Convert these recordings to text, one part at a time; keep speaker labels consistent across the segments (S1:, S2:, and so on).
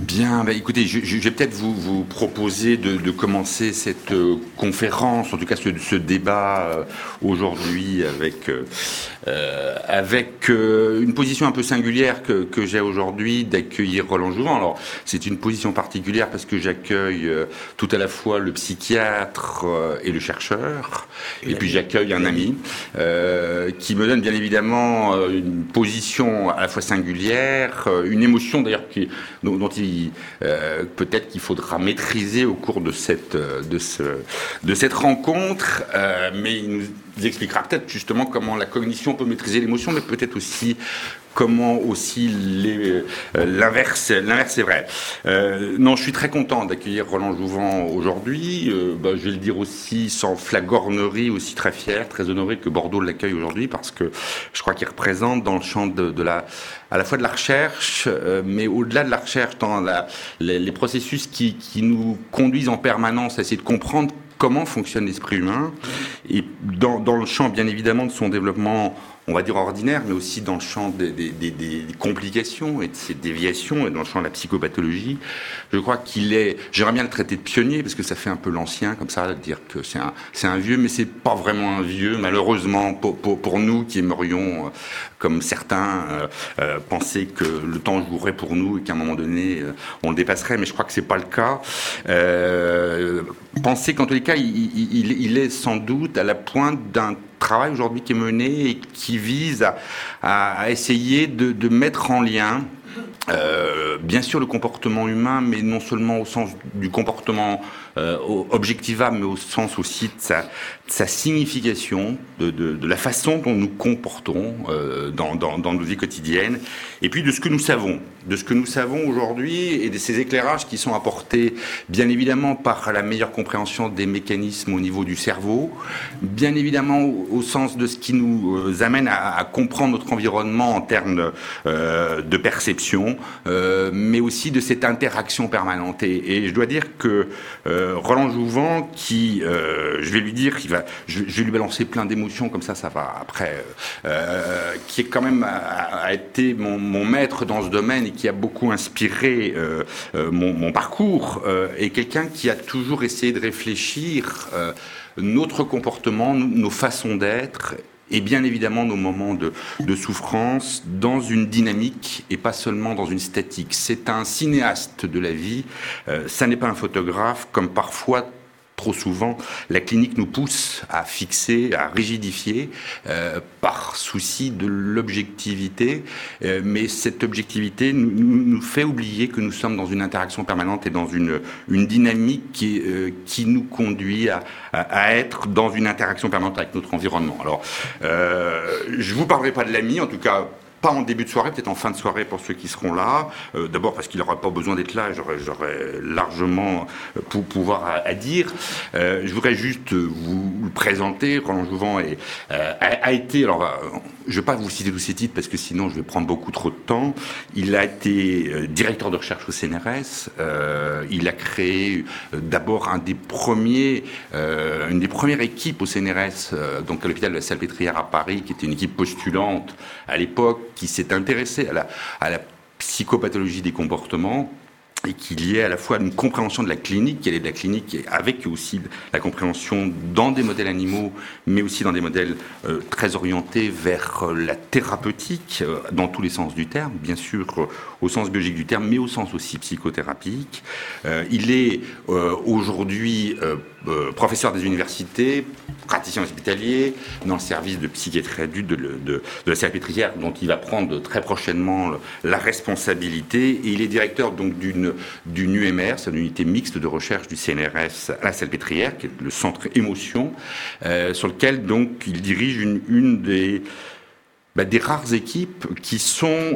S1: Bien, écoutez, je vais peut-être vous proposer de commencer cette conférence, en tout cas ce débat aujourd'hui avec une position un peu singulière que j'ai aujourd'hui d'accueillir Roland Jouvin. Alors, c'est une position particulière parce que j'accueille tout à la fois le psychiatre et le chercheur, et puis j'accueille un ami qui me donne bien évidemment une position à la fois singulière, une émotion d'ailleurs dont il peut-être qu'il faudra maîtriser au cours de cette rencontre, mais il nous expliquera peut-être justement comment la cognition peut maîtriser l'émotion, mais peut-être aussi comment aussi l'inverse est vrai. Non, je suis très content d'accueillir Roland Jouvin aujourd'hui. Je vais le dire aussi sans flagornerie, aussi très fier, très honoré que Bordeaux l'accueille aujourd'hui, parce que je crois qu'il représente dans le champ à la fois de la recherche, mais au-delà de la recherche, dans les processus qui nous conduisent en permanence à essayer de comprendre comment fonctionne l'esprit humain, et dans le champ, bien évidemment, de son développement, on va dire ordinaire, mais aussi dans le champ des complications et de ces déviations, et dans le champ de la psychopathologie. Je crois j'aimerais bien le traiter de pionnier, parce que ça fait un peu l'ancien, comme ça, de dire que c'est un vieux, mais c'est pas vraiment un vieux, malheureusement, pour nous qui aimerions, comme certains, penser que le temps jouerait pour nous et qu'à un moment donné, on le dépasserait, mais je crois que c'est pas le cas. Penser qu'en tous les cas, il est sans doute à la pointe d'un travail aujourd'hui qui est mené et qui vise à essayer de mettre en lien bien sûr le comportement humain, mais non seulement au sens du comportement objectivable, mais au sens aussi de sa signification, de la façon dont nous comportons dans nos vies quotidiennes, et puis de ce que nous savons aujourd'hui, et de ces éclairages qui sont apportés bien évidemment par la meilleure compréhension des mécanismes au niveau du cerveau, bien évidemment au sens de ce qui nous amène à comprendre notre environnement en termes de perception, mais aussi de cette interaction permanente. Et je dois dire que Roland Jouvin, qui, je vais lui dire, je vais lui balancer plein d'émotions, comme ça va après, qui est quand même a été mon maître dans ce domaine et qui a beaucoup inspiré mon parcours, est quelqu'un qui a toujours essayé de réfléchir notre comportement, nos façons d'être, et bien évidemment nos moments de souffrance dans une dynamique et pas seulement dans une statique. C'est un cinéaste de la vie, ça n'est pas un photographe, comme parfois, trop souvent, la clinique nous pousse à fixer, à rigidifier, par souci de l'objectivité, mais cette objectivité nous fait oublier que nous sommes dans une interaction permanente et dans une dynamique qui nous conduit à être dans une interaction permanente avec notre environnement. Alors, je vous parlerai pas de l'ami, en tout cas, pas en début de soirée, peut-être en fin de soirée pour ceux qui seront là. D'abord parce qu'il n'aura pas besoin d'être là, j'aurai largement pour pouvoir à dire. Je voudrais juste vous le présenter. Roland Jouvin a été, alors je ne vais pas vous citer tous ses titres parce que sinon je vais prendre beaucoup trop de temps. Il a été directeur de recherche au CNRS. Il a créé d'abord une des premières équipes au CNRS, donc à l'hôpital de la Salpêtrière à Paris, qui était une équipe postulante à l'époque, qui s'est intéressé à la psychopathologie des comportements et qui liait à la fois une compréhension de la clinique, quelle est de la clinique, avec aussi la compréhension dans des modèles animaux, mais aussi dans des modèles très orientés vers la thérapeutique, dans tous les sens du terme, bien sûr au sens biologique du terme, mais au sens aussi psychothérapique. Il est aujourd'hui professeur des universités, praticien hospitalier, dans le service de psychiatrie adulte de la Salpêtrière, dont il va prendre très prochainement la responsabilité. Et il est directeur donc d'une UMR, c'est une unité mixte de recherche du CNRS à la Salpêtrière, qui est le centre émotion, sur lequel donc il dirige une des rares équipes qui sont,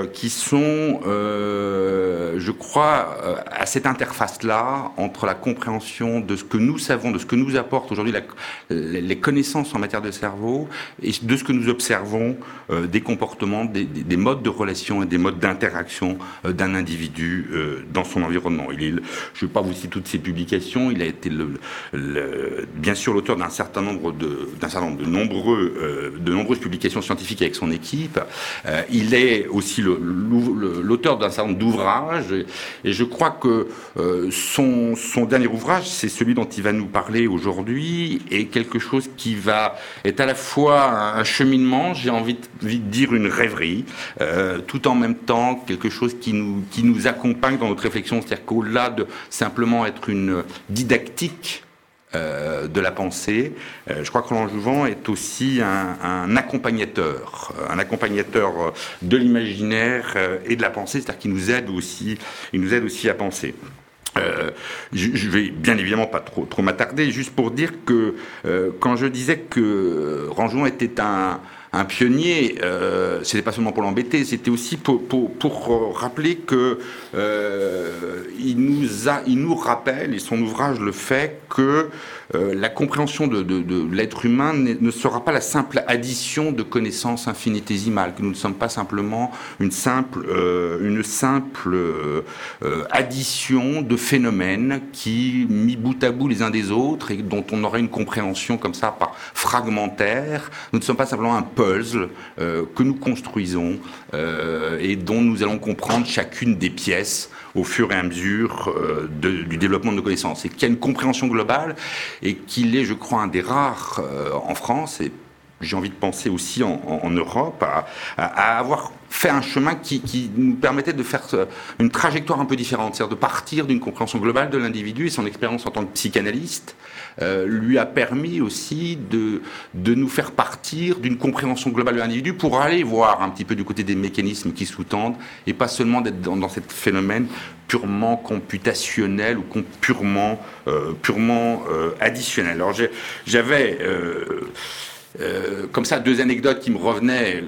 S1: je crois, à cette interface-là entre la compréhension de ce que nous savons, de ce que nous apporte aujourd'hui les connaissances en matière de cerveau, et de ce que nous observons des comportements, des modes de relation et des modes d'interaction d'un individu dans son environnement. Je ne vais pas vous citer toutes ses publications. Il a été bien sûr l'auteur d'un certain nombre de nombreuses publications scientifiques avec son équipe. Il est aussi l'auteur d'un certain nombre d'ouvrages Et je crois que son dernier ouvrage, c'est celui dont il va nous parler aujourd'hui, est quelque chose qui est à la fois un cheminement, j'ai envie de dire une rêverie, tout en même temps quelque chose qui nous accompagne dans notre réflexion, c'est-à-dire qu'au-delà de simplement être une didactique de la pensée, je crois que Roland Jouvin est aussi un accompagnateur de l'imaginaire et de la pensée, c'est-à-dire qu'il nous aide aussi à penser. Je vais bien évidemment pas trop m'attarder, juste pour dire que quand je disais que Roland Jouvin était un pionnier, c'était pas seulement pour l'embêter, c'était aussi pour rappeler que il nous rappelle, et son ouvrage le fait, que la compréhension de l'être humain ne sera pas la simple addition de connaissances infinitésimales, que nous ne sommes pas simplement une simple addition de phénomènes qui, mis bout à bout les uns des autres, et dont on aurait une compréhension comme ça, fragmentaire. Nous ne sommes pas simplement un puzzle que nous construisons et dont nous allons comprendre chacune des pièces au fur et à mesure du développement de nos connaissances. Et qu'il y a une compréhension globale et qu'il est, je crois, un des rares en France, et j'ai envie de penser aussi en Europe, à avoir fait un chemin qui nous permettait de faire une trajectoire un peu différente, c'est-à-dire de partir d'une compréhension globale de l'individu, et son expérience en tant que psychanalyste lui a permis aussi de nous faire partir d'une compréhension globale de l'individu pour aller voir un petit peu du côté des mécanismes qui sous-tendent, et pas seulement d'être dans ce phénomène purement computationnel ou purement additionnel. Alors j'avais comme ça deux anecdotes qui me revenaient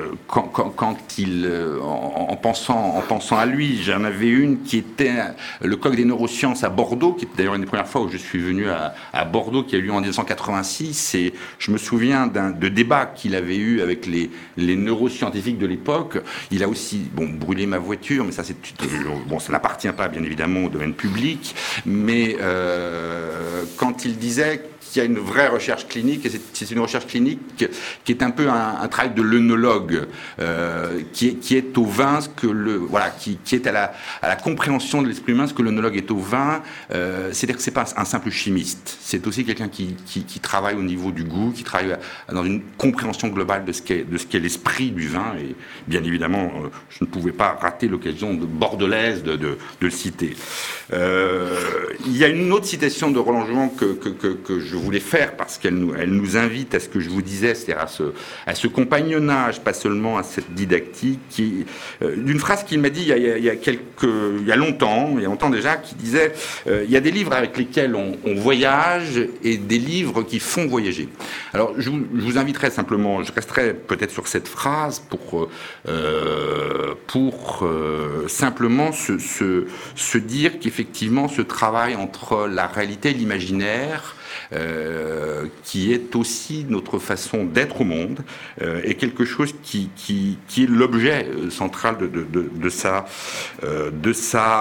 S1: en pensant à lui. J'en avais une qui était le colloque des neurosciences à Bordeaux, qui était d'ailleurs une des premières fois où je suis venu à Bordeaux, qui a eu lieu en 1986, et je me souviens de débats qu'il avait eu avec les neuroscientifiques de l'époque. Il a aussi brûlé ma voiture, mais ça ça n'appartient pas bien évidemment au domaine public, mais quand il disait qu'il y a une vraie recherche clinique, et c'est une recherche clinique qui est un peu un travail de l'œnologue, qui est au vin ce que qui est à la compréhension de l'esprit humain ce que l'œnologue est au vin. C'est-à-dire que c'est pas un simple chimiste, c'est aussi quelqu'un qui travaille au niveau du goût, qui travaille dans une compréhension globale de ce qu'est l'esprit du vin. Et bien évidemment, je ne pouvais pas rater l'occasion bordelaise de le citer. Il y a une autre citation de Roland Jouvin que je voulais faire parce qu'elle nous invite à ce que je vous disais, c'est-à-dire à ce compagnonnage, pas seulement à cette didactique, d'une phrase qu'il m'a dit il y a longtemps déjà, qui disait il y a des livres avec lesquels on voyage et des livres qui font voyager. Alors je vous inviterai simplement, je resterai peut-être sur cette phrase pour simplement se dire qu'effectivement ce travail entre la réalité et l'imaginaire, qui est aussi notre façon d'être au monde, est quelque chose qui est l'objet central de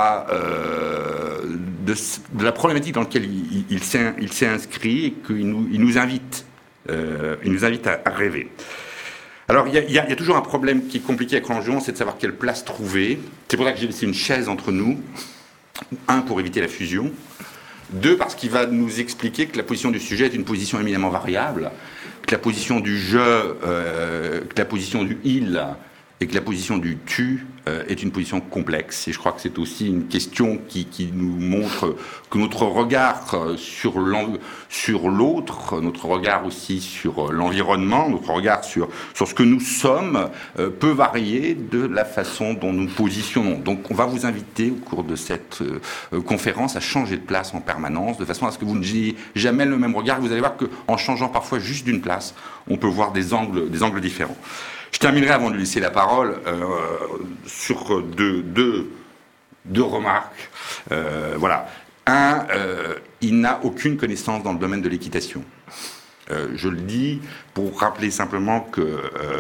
S1: la problématique dans laquelle il s'est inscrit, et qu'il nous invite à rêver. Alors, il y a toujours un problème qui est compliqué avec Roland Jouvin, c'est de savoir quelle place trouver. C'est pour ça que j'ai laissé une chaise entre nous. Un, pour éviter la fusion. Deux, parce qu'il va nous expliquer que la position du sujet est une position éminemment variable, que la position du je, que la position du il et que la position du tu est une position complexe. Et je crois que c'est aussi une question qui nous montre que notre regard sur l'autre, notre regard aussi sur l'environnement, notre regard sur ce que nous sommes peut varier de la façon dont nous positionnons. Donc on va vous inviter au cours de cette conférence à changer de place en permanence, de façon à ce que vous n'ayez jamais le même regard. Vous allez voir qu'en changeant parfois juste d'une place, on peut voir des angles différents. Je terminerai avant de laisser la parole sur deux remarques. Voilà. Un, il n'a aucune connaissance dans le domaine de l'équitation. Je le dis pour rappeler simplement que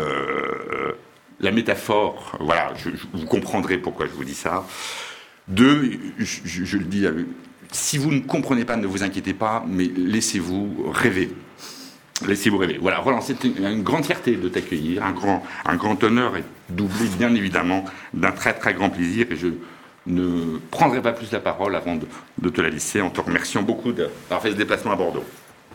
S1: la métaphore, voilà, vous comprendrez pourquoi je vous dis ça. Deux, je le dis, si vous ne comprenez pas, ne vous inquiétez pas, mais laissez-vous rêver. Laissez-vous rêver. Voilà, Roland, c'est une grande fierté de t'accueillir, un grand honneur, et doublé bien évidemment d'un très très grand plaisir. Et ne prendrai pas plus la parole avant de te la laisser, en te remerciant beaucoup d'avoir fait ce déplacement à Bordeaux.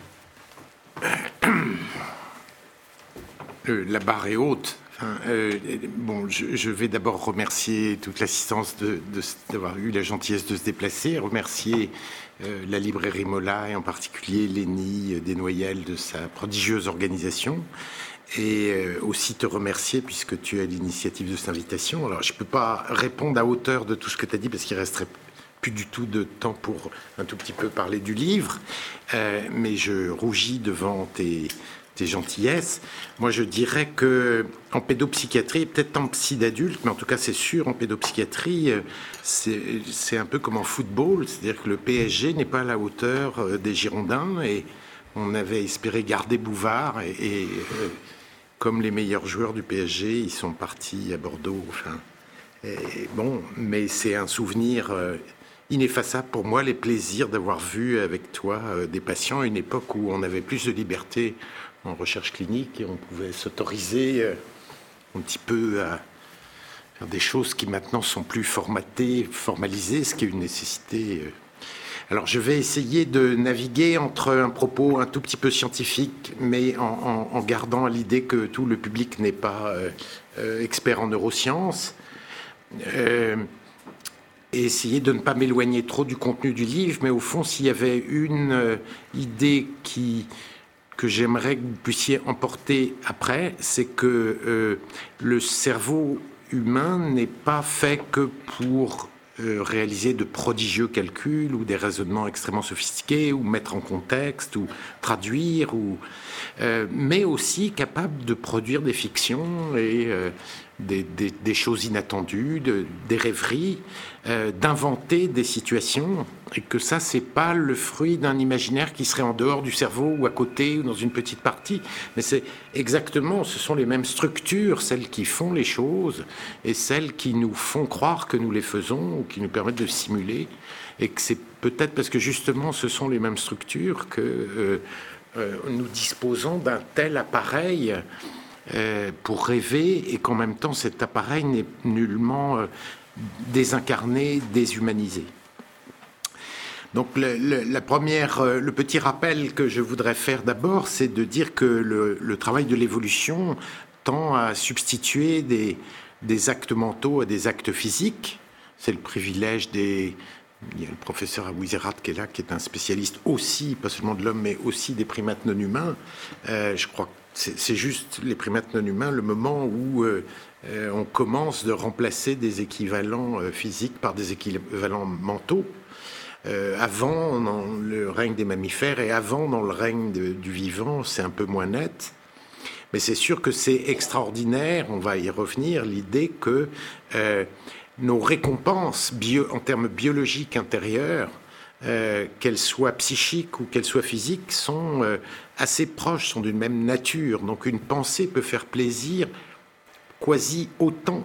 S2: La barre est haute. Je vais d'abord remercier toute l'assistance d'avoir eu la gentillesse de se déplacer, remercier la librairie Mola et en particulier Lénie Desnoyelles de sa prodigieuse organisation, et aussi te remercier puisque tu as l'initiative de cette invitation. Alors je ne peux pas répondre à hauteur de tout ce que tu as dit parce qu'il resterait plus du tout de temps pour un tout petit peu parler du livre, mais je rougis devant tes gentillesses. Moi, je dirais que en pédopsychiatrie, peut-être en psy d'adulte, mais en tout cas, c'est sûr, en pédopsychiatrie, c'est un peu comme en football, c'est-à-dire que le PSG n'est pas à la hauteur des Girondins, et on avait espéré garder Bouvard, et comme les meilleurs joueurs du PSG, ils sont partis à Bordeaux. Enfin, mais c'est un souvenir ineffaçable pour moi, les plaisirs d'avoir vu avec toi des patients à une époque où on avait plus de liberté en recherche clinique et on pouvait s'autoriser un petit peu à faire des choses qui maintenant sont plus formalisées, ce qui est une nécessité. Alors je vais essayer de naviguer entre un propos un tout petit peu scientifique, mais en gardant à l'idée que tout le public n'est pas expert en neurosciences, et essayer de ne pas m'éloigner trop du contenu du livre, mais au fond, s'il y avait une idée que j'aimerais que vous puissiez emporter après, c'est que le cerveau humain n'est pas fait que pour réaliser de prodigieux calculs ou des raisonnements extrêmement sophistiqués, ou mettre en contexte, ou traduire, mais aussi capable de produire des fictions et des choses inattendues, des rêveries, d'inventer des situations, et que ça, c'est pas le fruit d'un imaginaire qui serait en dehors du cerveau ou à côté ou dans une petite partie, mais c'est exactement, ce sont les mêmes structures, celles qui font les choses et celles qui nous font croire que nous les faisons ou qui nous permettent de simuler, et que c'est peut-être parce que justement ce sont les mêmes structures que nous disposons d'un tel appareil pour rêver, et qu'en même temps cet appareil n'est nullement désincarné, déshumanisé. Donc le petit rappel que je voudrais faire d'abord, c'est de dire que le travail de l'évolution tend à substituer des actes mentaux à des actes physiques. C'est le privilège il y a le professeur Aouizerat qui est là, qui est un spécialiste aussi, pas seulement de l'homme, mais aussi des primates non humains. Je crois que c'est juste les primates non humains, le moment où on commence de remplacer des équivalents physiques par des équivalents mentaux. Avant, dans le règne des mammifères, et avant, dans le règne du vivant, c'est un peu moins net. Mais c'est sûr que c'est extraordinaire, on va y revenir, l'idée que nos récompenses en termes biologiques intérieurs, qu'elles soient psychiques ou qu'elles soient physiques, sont assez proches, sont d'une même nature. Donc une pensée peut faire plaisir quasi autant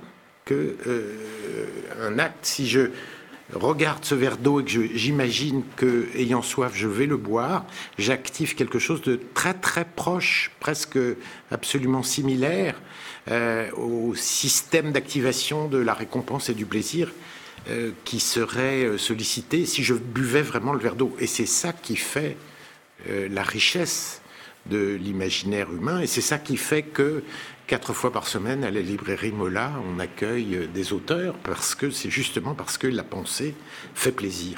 S2: qu'un acte. Si je regarde ce verre d'eau et que j'imagine que, ayant soif, je vais le boire, j'active quelque chose de très très proche, presque absolument similaire au système d'activation de la récompense et du plaisir qui serait sollicité si je buvais vraiment le verre d'eau. Et c'est ça qui fait la richesse de l'imaginaire humain, et c'est ça qui fait que 4 fois par semaine à la librairie Mola, on accueille des auteurs, parce que c'est justement parce que la pensée fait plaisir.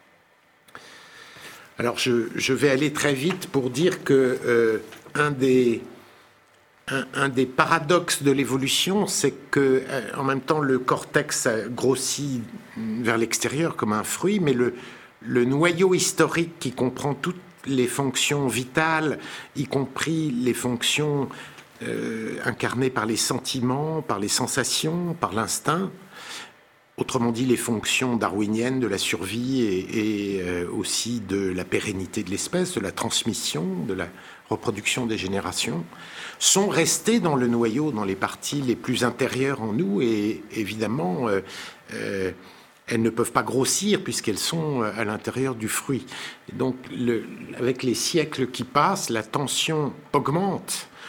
S2: Alors je vais aller très vite pour dire que un des paradoxes de l'évolution, c'est que en même temps le cortex grossit vers l'extérieur comme un fruit, mais le noyau historique qui comprend toutes les fonctions vitales, y compris les fonctions incarnées par les sentiments, par les sensations, par l'instinct, autrement dit les fonctions darwiniennes de la survie et aussi de la pérennité de l'espèce, de la transmission, de la reproduction des générations, sont restées dans le noyau, dans les parties les plus intérieures en nous, et évidemment elles ne peuvent pas grossir puisqu'elles sont à l'intérieur du fruit. Et donc avec les siècles qui passent, la tension augmente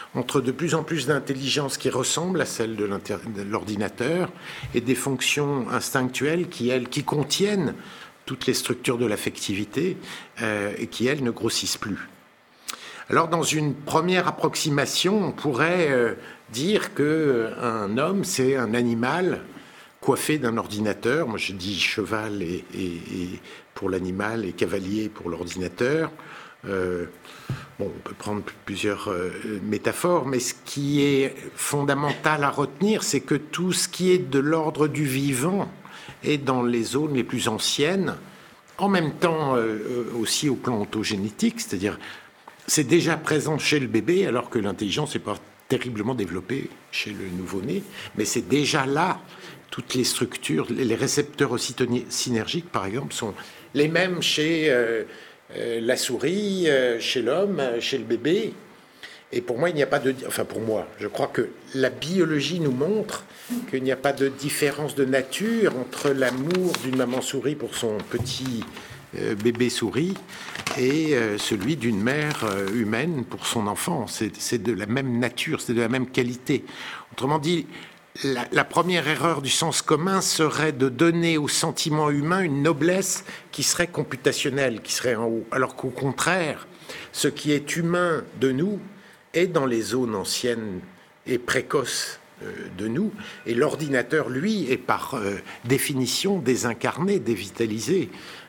S2: entre de plus en plus d'intelligence qui ressemble à celle de l'ordinateur et des fonctions instinctuelles qui contiennent toutes les structures de l'affectivité et qui, elles, ne grossissent plus. Alors, dans une première approximation, on pourrait dire qu'un homme, c'est un animal coiffé d'un ordinateur. Moi, je dis cheval et pour l'animal et cavalier pour l'ordinateur. On peut prendre plusieurs métaphores, mais ce qui est fondamental à retenir, c'est que tout ce qui est de l'ordre du vivant est dans les zones les plus anciennes, en même temps aussi au plan ontogénétique, c'est-à-dire c'est déjà présent chez le bébé, alors que l'intelligence n'est pas terriblement développée chez le nouveau-né, mais c'est déjà là. Toutes les structures, les récepteurs ocytocinergiques, par exemple, sont les mêmes chez la souris, chez l'homme, chez le bébé. Et pour moi, il n'y a pas de... Enfin, pour moi, je crois que la biologie nous montre qu'il n'y a pas de différence de nature entre l'amour d'une maman souris pour son petit bébé souris et celui d'une mère humaine pour son enfant. C'est de la même nature, c'est de la même qualité. Autrement dit, la première erreur du sens commun serait de donner au sentiment humain une noblesse qui serait computationnelle, qui serait en haut. Alors qu'au contraire, ce qui est humain de nous est dans les zones anciennes et précoces de nous. Et l'ordinateur, lui, est par définition désincarné, dévitalisé.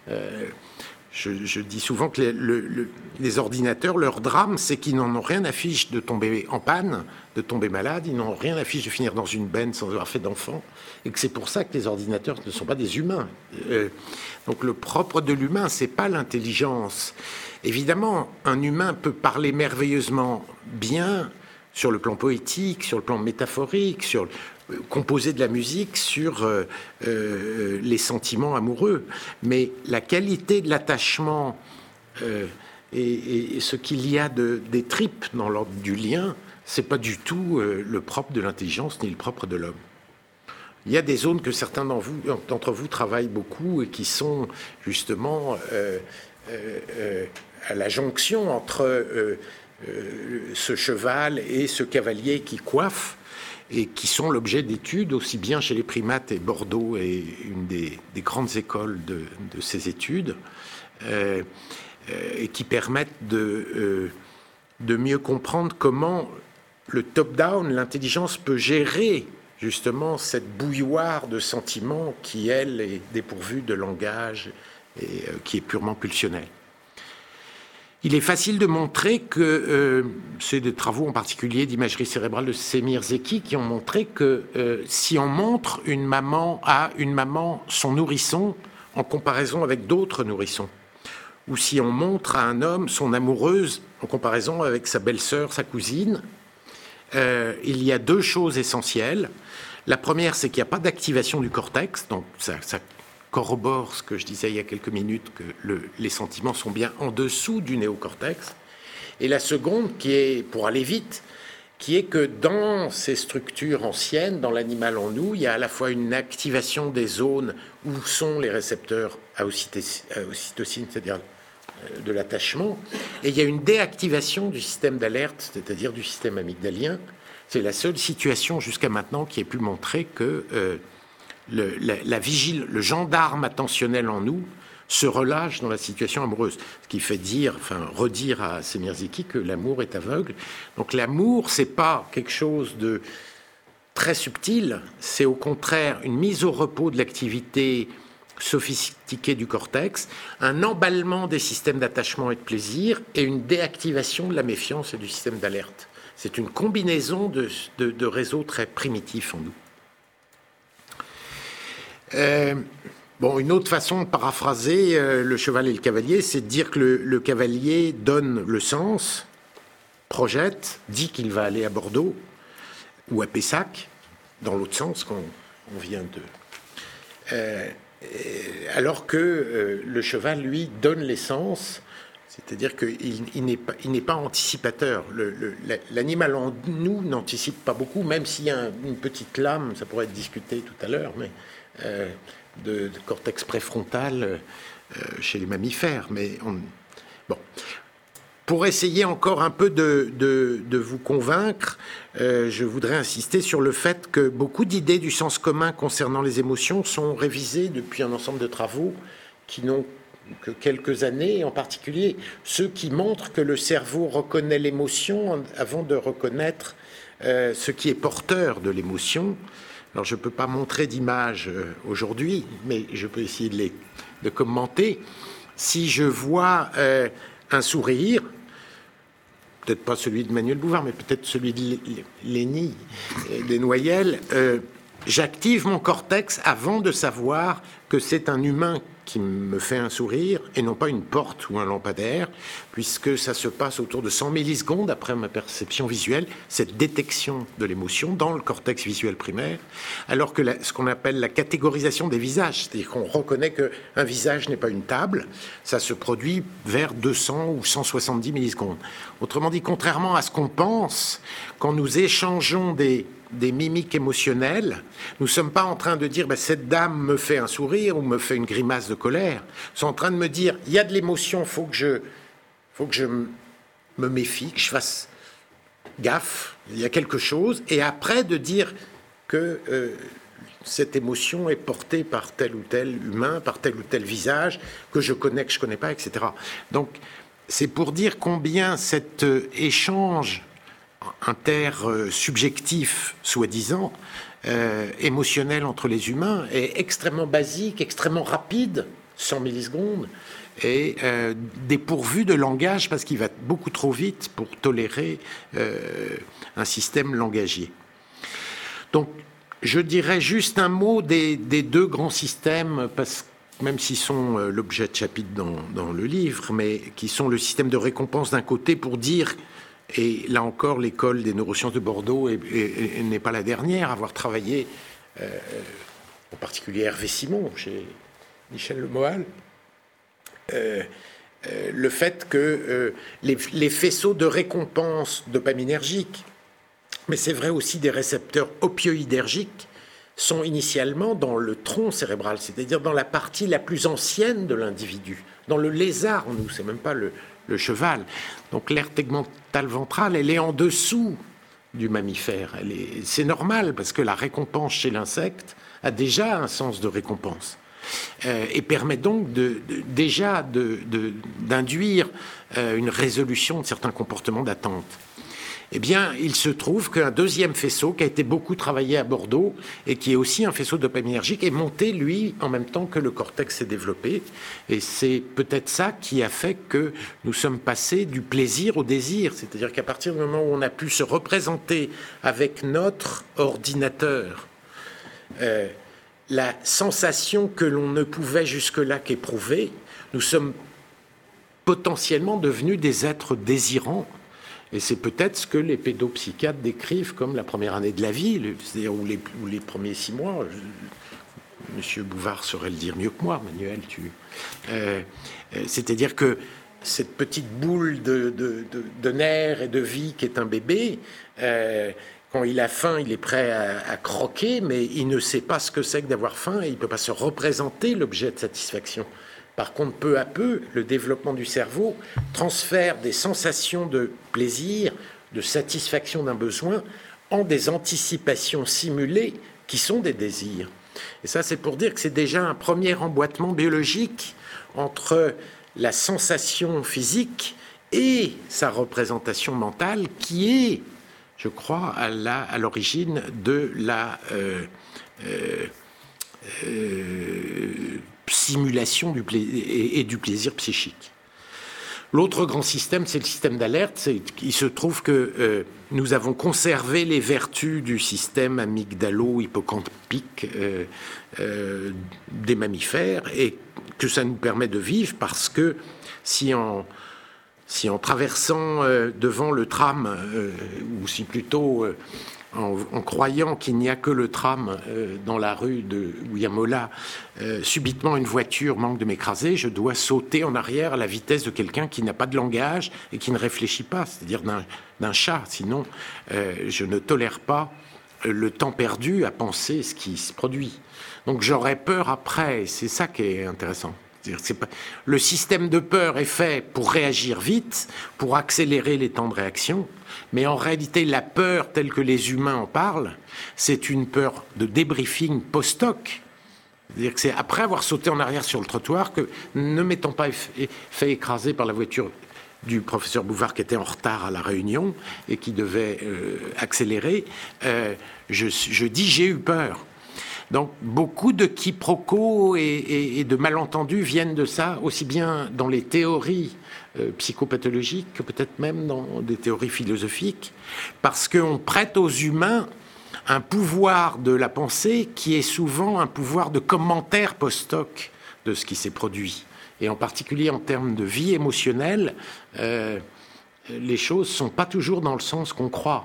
S2: Je dis souvent que les ordinateurs, leur drame, c'est qu'ils n'en ont rien à fiche de tomber en panne, de tomber malade, ils n'ont rien à fiche de finir dans une benne sans avoir fait d'enfant, et que c'est pour ça que les ordinateurs ne sont pas des humains. Donc le propre de l'humain, c'est pas l'intelligence. Évidemment, un humain peut parler merveilleusement bien sur le plan poétique, sur le plan métaphorique, composer de la musique sur les sentiments amoureux. Mais la qualité de l'attachement et ce qu'il y a des tripes dans l'ordre du lien, c'est pas du tout le propre de l'intelligence ni le propre de l'homme. Il y a des zones que certains d'entre vous travaillent beaucoup et qui sont justement à la jonction entre ce cheval et ce cavalier qui coiffe, et qui sont l'objet d'études aussi bien chez les primates, et Bordeaux est une des grandes écoles de ces études, et qui permettent de mieux comprendre comment le top-down, l'intelligence peut gérer justement cette bouilloire de sentiments qui, elle, est dépourvue de langage et qui est purement pulsionnelle. Il est facile de montrer que, c'est des travaux en particulier d'imagerie cérébrale de Semir Zeki qui ont montré que si on montre une maman à une maman son nourrisson en comparaison avec d'autres nourrissons, ou si on montre à un homme son amoureuse en comparaison avec sa belle-sœur, sa cousine, il y a deux choses essentielles. La première, c'est qu'il n'y a pas d'activation du cortex, donc ça corrobore ce que je disais il y a quelques minutes, que les sentiments sont bien en dessous du néocortex. Et la seconde, qui est, pour aller vite, qui est que dans ces structures anciennes, dans l'animal en nous, il y a à la fois une activation des zones où sont les récepteurs à ocytocine, c'est-à-dire de l'attachement, et il y a une déactivation du système d'alerte, c'est-à-dire du système amygdalien. C'est la seule situation jusqu'à maintenant qui ait pu montrer que le gendarme attentionnel en nous se relâche dans la situation amoureuse. Ce qui fait redire à Semir Zeki que l'amour est aveugle. Donc l'amour, c'est pas quelque chose de très subtil, c'est au contraire une mise au repos de l'activité sophistiquée du cortex, un emballement des systèmes d'attachement et de plaisir et une déactivation de la méfiance et du système d'alerte. C'est une combinaison de réseaux très primitifs en nous. Une autre façon de paraphraser le cheval et le cavalier, c'est de dire que le cavalier donne le sens, projette, dit qu'il va aller à Bordeaux ou à Pessac, dans l'autre sens qu'on vient de... alors que le cheval, lui, donne les sens, c'est-à-dire qu'il n'est pas anticipateur. L'animal en nous n'anticipe pas beaucoup, même s'il y a une petite lame, ça pourrait être discuté tout à l'heure, mais de cortex préfrontal chez les mammifères. Pour essayer encore un peu de vous convaincre, je voudrais insister sur le fait que beaucoup d'idées du sens commun concernant les émotions sont révisées depuis un ensemble de travaux qui n'ont que quelques années, en particulier ceux qui montrent que le cerveau reconnaît l'émotion avant de reconnaître ce qui est porteur de l'émotion. Alors je ne peux pas montrer d'image aujourd'hui, mais je peux essayer de commenter. Si je vois un sourire, peut-être pas celui de Manuel Bouvard, mais peut-être celui de Lénie Desnoyelles, j'active mon cortex avant de savoir que c'est un humain qui me fait un sourire et non pas une porte ou un lampadaire, puisque ça se passe autour de 100 millisecondes après ma perception visuelle, cette détection de l'émotion dans le cortex visuel primaire, alors que ce qu'on appelle la catégorisation des visages, c'est-à-dire qu'on reconnaît qu'un visage n'est pas une table, ça se produit vers 200 ou 170 millisecondes. Autrement dit, contrairement à ce qu'on pense, quand nous échangeons des mimiques émotionnelles, nous ne sommes pas en train de dire cette dame me fait un sourire ou me fait une grimace de colère. Nous sommes en train de me dire il y a de l'émotion, faut que je me méfie, que je fasse gaffe, il y a quelque chose, et après de dire que cette émotion est portée par tel ou tel humain, par tel ou tel visage, que je connais, que je ne connais pas, etc. Donc c'est pour dire combien cet échange intersubjectif, soi-disant, émotionnel entre les humains, est extrêmement basique, extrêmement rapide, 100 millisecondes, et dépourvu de langage, parce qu'il va beaucoup trop vite pour tolérer un système langagier. Donc, je dirais juste un mot des deux grands systèmes, parce que même s'ils sont l'objet de chapitre dans le livre, mais qui sont le système de récompense d'un côté pour dire. Et là encore, l'école des neurosciences de Bordeaux n'est pas la dernière à avoir travaillé, en particulier Hervé Simon, chez Michel Lemoal, le fait que les faisceaux de récompense dopaminergiques, mais c'est vrai aussi des récepteurs opioïdergiques, sont initialement dans le tronc cérébral, c'est-à-dire dans la partie la plus ancienne de l'individu, dans le lézard en nous, c'est même pas le cheval. Donc l'aire tegmentale ventrale, elle est en dessous du mammifère. C'est normal parce que la récompense chez l'insecte a déjà un sens de récompense et permet donc déjà d'induire une résolution de certains comportements d'attente. Eh bien, il se trouve qu'un deuxième faisceau qui a été beaucoup travaillé à Bordeaux et qui est aussi un faisceau dopaminergique est monté, lui, en même temps que le cortex s'est développé. Et c'est peut-être ça qui a fait que nous sommes passés du plaisir au désir. C'est-à-dire qu'à partir du moment où on a pu se représenter avec notre ordinateur la sensation que l'on ne pouvait jusque-là qu'éprouver, nous sommes potentiellement devenus des êtres désirants. Et c'est peut-être ce que les pédopsychiatres décrivent comme la première année de la vie, c'est-à-dire ou les premiers 6 mois. Monsieur Bouvard saurait le dire mieux que moi, Manuel. C'est-à-dire que cette petite boule de nerfs et de vie qui est un bébé, quand il a faim, il est prêt à croquer, mais il ne sait pas ce que c'est que d'avoir faim et il ne peut pas se représenter l'objet de satisfaction. Par contre, peu à peu, le développement du cerveau transfère des sensations de plaisir, de satisfaction d'un besoin, en des anticipations simulées qui sont des désirs. Et ça, c'est pour dire que c'est déjà un premier emboîtement biologique entre la sensation physique et sa représentation mentale qui est, je crois, à l'origine de la simulation du plaisir psychique. L'autre grand système, c'est le système d'alerte. Il se trouve que nous avons conservé les vertus du système amygdalo-hippocampique des mammifères et que ça nous permet de vivre parce que si en traversant devant le tram, ou si plutôt en croyant qu'il n'y a que le tram dans la rue de Ouiamola, subitement une voiture manque de m'écraser, je dois sauter en arrière à la vitesse de quelqu'un qui n'a pas de langage et qui ne réfléchit pas, c'est-à-dire d'un chat. Sinon, je ne tolère pas le temps perdu à penser ce qui se produit. Donc j'aurais peur après, et c'est ça qui est intéressant. Le système de peur est fait pour réagir vite, pour accélérer les temps de réaction, mais en réalité, la peur telle que les humains en parlent, c'est une peur de débriefing post-hoc. C'est-à-dire que c'est après avoir sauté en arrière sur le trottoir que, ne m'étant pas fait écraser par la voiture du professeur Bouvard qui était en retard à la réunion et qui devait accélérer, je dis j'ai eu peur. Donc beaucoup de quiproquos et de malentendus viennent de ça, aussi bien dans les théories psychopathologiques que peut-être même dans des théories philosophiques, parce qu'on prête aux humains un pouvoir de la pensée qui est souvent un pouvoir de commentaire post-hoc de ce qui s'est produit. Et en particulier en termes de vie émotionnelle, les choses ne sont pas toujours dans le sens qu'on croit.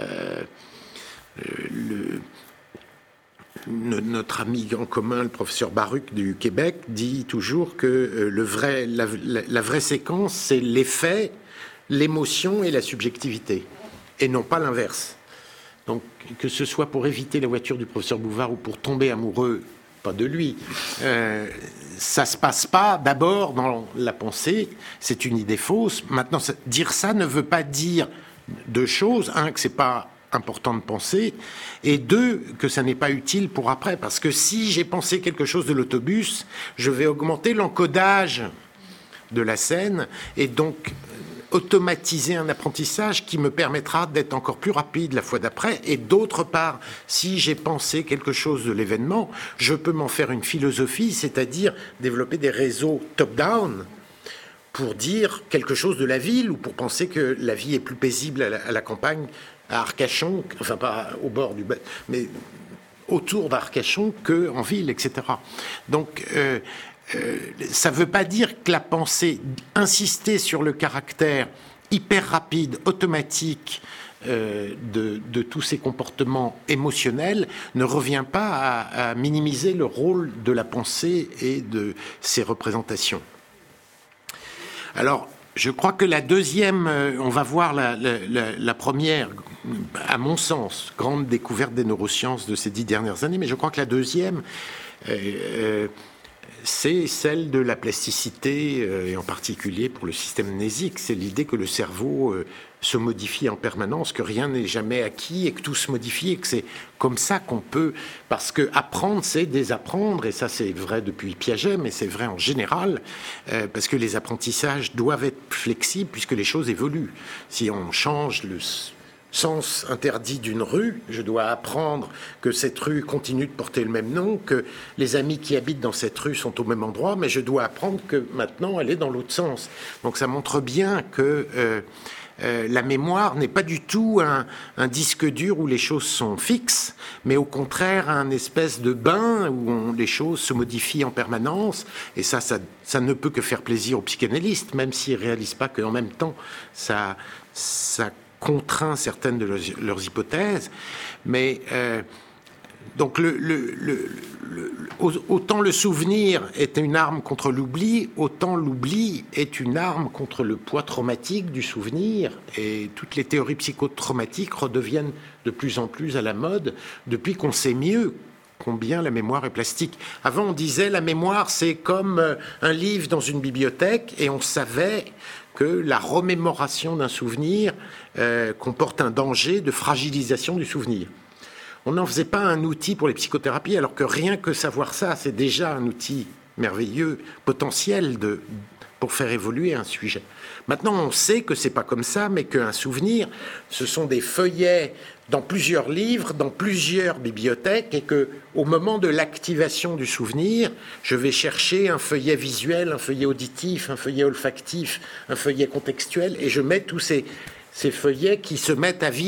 S2: Notre ami en commun, le professeur Baruch du Québec, dit toujours que la vraie séquence, c'est l'effet, l'émotion et la subjectivité, et non pas l'inverse. Donc, que ce soit pour éviter la voiture du professeur Bouvard ou pour tomber amoureux, pas de lui, ça se passe pas d'abord dans la pensée, c'est une idée fausse. Maintenant, dire ça ne veut pas dire deux choses. Un, que c'est pas important de penser, et deux, que ça n'est pas utile pour après, parce que si j'ai pensé quelque chose de l'autobus, je vais augmenter l'encodage de la scène, et donc automatiser un apprentissage qui me permettra d'être encore plus rapide la fois d'après. Et d'autre part, si j'ai pensé quelque chose de l'événement, je peux m'en faire une philosophie, c'est-à-dire développer des réseaux top-down pour dire quelque chose de la ville, ou pour penser que la vie est plus paisible à la campagne, à Arcachon, enfin pas au bord du... mais autour d'Arcachon qu'en ville, etc. Donc, ça ne veut pas dire que la pensée, insister sur le caractère hyper rapide, automatique de tous ces comportements émotionnels, ne revient pas à minimiser le rôle de la pensée et de ses représentations. Alors, je crois que la deuxième, on va voir la première, à mon sens, grande découverte des neurosciences de ces 10 dernières années, mais je crois que la deuxième, c'est celle de la plasticité, et en particulier pour le système mnésique. C'est l'idée que le cerveau se modifie en permanence, que rien n'est jamais acquis et que tout se modifie, et que c'est comme ça qu'on peut... Parce que apprendre, c'est désapprendre, et ça c'est vrai depuis Piaget, mais c'est vrai en général, parce que les apprentissages doivent être flexibles puisque les choses évoluent. Si on change le sens interdit d'une rue, je dois apprendre que cette rue continue de porter le même nom, que les amis qui habitent dans cette rue sont au même endroit, mais je dois apprendre que maintenant elle est dans l'autre sens. Donc ça montre bien que la mémoire n'est pas du tout un disque dur où les choses sont fixes, mais au contraire un espèce de bain où les choses se modifient en permanence, et ça ne peut que faire plaisir aux psychanalystes, même s'ils ne réalisent pas qu'en même temps ça contraint certaines de leurs hypothèses, mais donc autant le souvenir est une arme contre l'oubli, autant l'oubli est une arme contre le poids traumatique du souvenir, et toutes les théories psychotraumatiques redeviennent de plus en plus à la mode depuis qu'on sait mieux combien la mémoire est plastique. Avant, on disait la mémoire, c'est comme un livre dans une bibliothèque, et on savait que la remémoration d'un souvenir comporte un danger de fragilisation du souvenir. On n'en faisait pas un outil pour les psychothérapies, alors que rien que savoir ça, c'est déjà un outil merveilleux, potentiel pour faire évoluer un sujet. Maintenant, on sait que c'est pas comme ça, mais qu'un souvenir, ce sont des feuillets dans plusieurs livres, dans plusieurs bibliothèques, et que au moment de l'activation du souvenir, je vais chercher un feuillet visuel, un feuillet auditif, un feuillet olfactif, un feuillet contextuel, et je mets tous ces feuillets qui se mettent à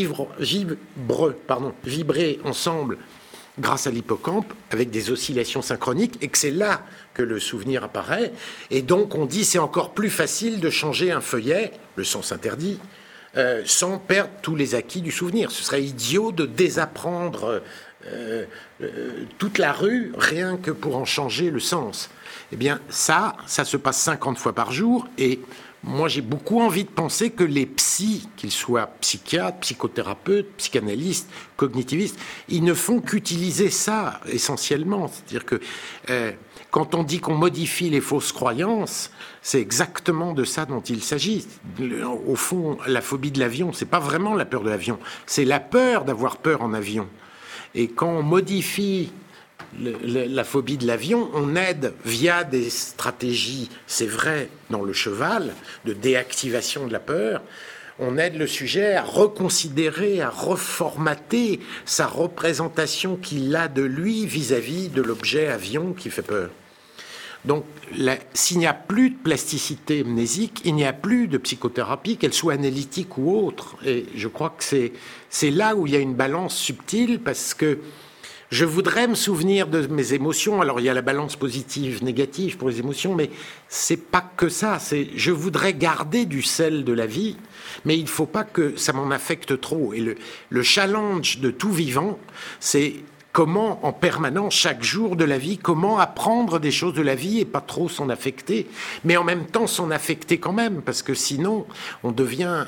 S2: vibrer ensemble grâce à l'hippocampe, avec des oscillations synchroniques, et que c'est là que le souvenir apparaît. Et donc on dit c'est encore plus facile de changer un feuillet, le sens interdit, sans perdre tous les acquis du souvenir. Ce serait idiot de désapprendre toute la rue rien que pour en changer le sens. Eh bien ça se passe 50 fois par jour, et moi j'ai beaucoup envie de penser que les psys, qu'ils soient psychiatres, psychothérapeutes, psychanalystes, cognitivistes, ils ne font qu'utiliser ça essentiellement. C'est-à-dire que quand on dit qu'on modifie les fausses croyances, c'est exactement de ça dont il s'agit. Au fond, la phobie de l'avion, c'est pas vraiment la peur de l'avion, c'est la peur d'avoir peur en avion. Et quand on modifie la phobie de l'avion, on aide via des stratégies, c'est vrai, dans le cheval, de déactivation de la peur, on aide le sujet à reconsidérer, à reformater sa représentation qu'il a de lui vis-à-vis de l'objet avion qui fait peur. Donc, s'il n'y a plus de plasticité mnésique, il n'y a plus de psychothérapie, qu'elle soit analytique ou autre. Et je crois que c'est là où il y a une balance subtile, parce que je voudrais me souvenir de mes émotions. Alors, il y a la balance positive, négative pour les émotions, mais c'est pas que ça. Je voudrais garder du sel de la vie, mais il ne faut pas que ça m'en affecte trop. Et le challenge de tout vivant, c'est comment, en permanence, chaque jour de la vie, comment apprendre des choses de la vie et pas trop s'en affecter, mais en même temps s'en affecter quand même, parce que sinon, on devient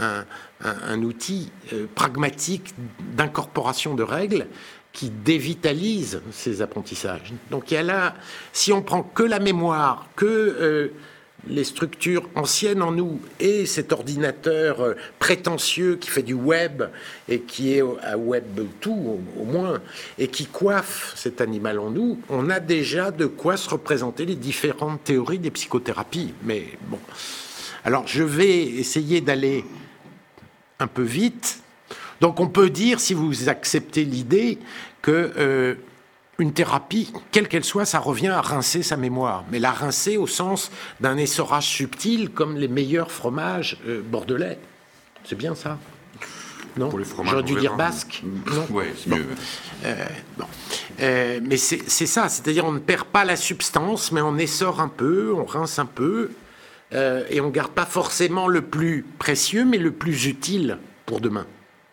S2: un outil pragmatique d'incorporation de règles qui dévitalise ces apprentissages. Donc il y a là, si on prend que la mémoire, que les structures anciennes en nous et cet ordinateur prétentieux qui fait du web et qui est à web tout au moins, et qui coiffe cet animal en nous, on a déjà de quoi se représenter les différentes théories des psychothérapies. Mais bon, alors je vais essayer d'aller un peu vite. Donc on peut dire, si vous acceptez l'idée, que une thérapie, quelle qu'elle soit, ça revient à rincer sa mémoire. Mais la rincer au sens d'un essorage subtil, comme les meilleurs fromages bordelais. C'est bien ça? Non?
S1: Pour les fromages,
S2: j'aurais dû dire basque. Non?
S1: Oui, c'est mieux.
S2: Bon. Mais c'est ça, c'est-à-dire on ne perd pas la substance, mais on essore un peu, on rince un peu, et on ne garde pas forcément le plus précieux, mais le plus utile pour demain.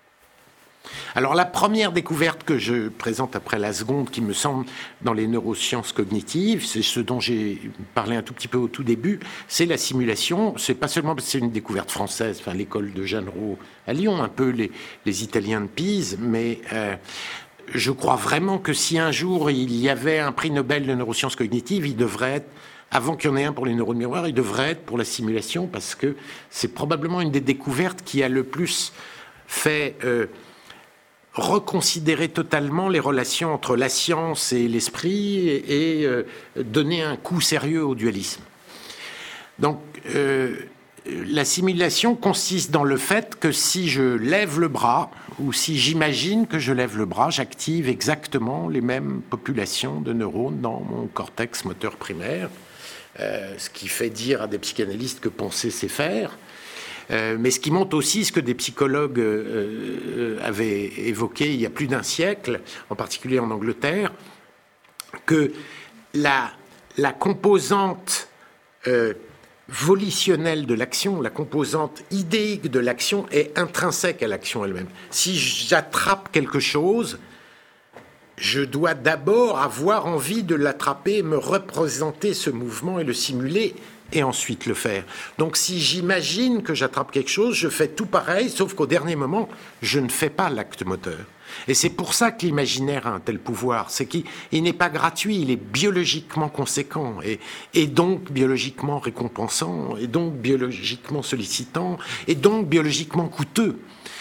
S2: Alors la première découverte que je présente après la seconde, qui me semble dans les neurosciences cognitives, c'est ce dont j'ai parlé un tout petit peu au tout début, c'est la simulation. C'est pas seulement parce que c'est une découverte française, enfin l'école de Jeanneret à Lyon, un peu les Italiens de Pise, mais je crois vraiment que si un jour il y avait un prix Nobel de neurosciences cognitives, il devrait être, avant qu'il y en ait un pour les neurones miroirs, il devrait être pour la simulation, parce que c'est probablement une des découvertes qui a le plus fait reconsidérer totalement les relations entre la science et l'esprit et donner un coup sérieux au dualisme. Donc, la simulation consiste dans le fait que si je lève le bras, ou si j'imagine que je lève le bras, j'active exactement les mêmes populations de neurones dans mon cortex moteur primaire, ce qui fait dire à des psychanalystes que penser, c'est faire. Mais ce qui montre aussi ce que des psychologues avaient évoqué il y a plus d'un siècle, en particulier en Angleterre, que la composante volitionnelle de l'action, la composante idéique de l'action est intrinsèque à l'action elle-même. Si j'attrape quelque chose, je dois d'abord avoir envie de l'attraper, me représenter ce mouvement et le simuler, et ensuite le faire. Donc si j'imagine que j'attrape quelque chose, je fais tout pareil, sauf qu'au dernier moment, je ne fais pas l'acte moteur. Et c'est pour ça que l'imaginaire a un tel pouvoir, c'est qu'il n'est pas gratuit, il est biologiquement conséquent, et donc biologiquement récompensant, et donc biologiquement sollicitant, et donc biologiquement coûteux.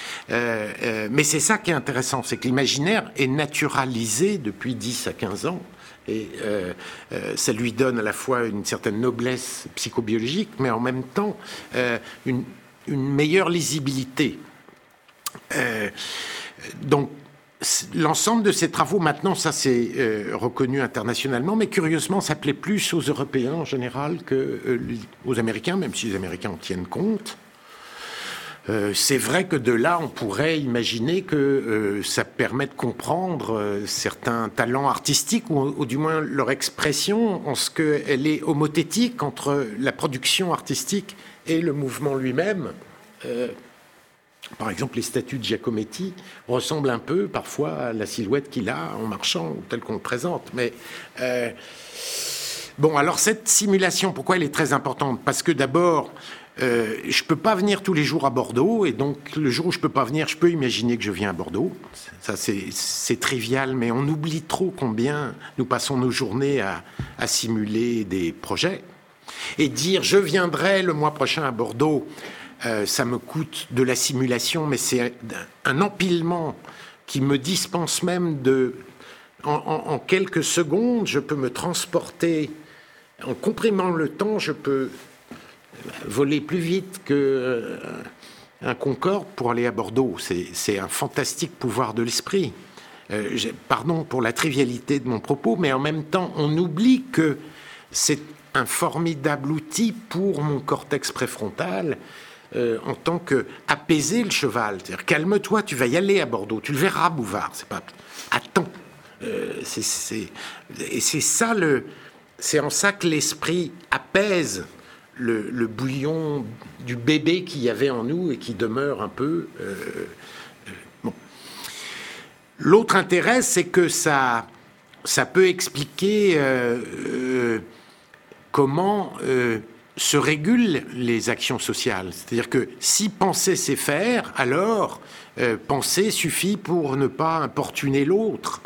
S2: Mais c'est ça qui est intéressant, c'est que l'imaginaire est naturalisé depuis 10 à 15 ans, et ça lui donne à la fois une certaine noblesse psychobiologique, mais en même temps une meilleure lisibilité. Donc, l'ensemble de ces travaux, maintenant, ça c'est reconnu internationalement, mais curieusement, ça plaît plus aux Européens en général qu'aux Américains, même si les Américains en tiennent compte. C'est vrai que de là, on pourrait imaginer que ça permet de comprendre certains talents artistiques, ou du moins leur expression, en ce qu'elle est homothétique entre la production artistique et le mouvement lui-même. Par exemple, les statues de Giacometti ressemblent un peu, parfois, à la silhouette qu'il a en marchant, telle qu'on le présente. Mais bon, alors cette simulation, pourquoi elle est très importante? Parce que d'abord, Je peux pas venir tous les jours à Bordeaux, et donc le jour où je peux pas venir, je peux imaginer que je viens à Bordeaux. Ça, c'est trivial, mais on oublie trop combien nous passons nos journées à simuler des projets. Et dire « je viendrai le mois prochain à Bordeaux », ça me coûte de la simulation, mais c'est un empilement qui me dispense même de... En quelques secondes, je peux me transporter. En comprimant le temps, je peux voler plus vite qu'un Concorde pour aller à Bordeaux. C'est un fantastique pouvoir de l'esprit. Pardon pour la trivialité de mon propos, mais en même temps, on oublie que c'est un formidable outil pour mon cortex préfrontal en tant qu'apaiser le cheval. C'est-à-dire, calme-toi, tu vas y aller à Bordeaux, tu le verras, Bouvard. C'est pas... Attends. Et c'est ça c'est en ça que l'esprit apaise le bouillon du bébé qu'il y avait en nous et qui demeure un peu. Bon. L'autre intérêt, c'est que ça peut expliquer comment se régulent les actions sociales. C'est-à-dire que si penser c'est faire, alors penser suffit pour ne pas importuner l'autre.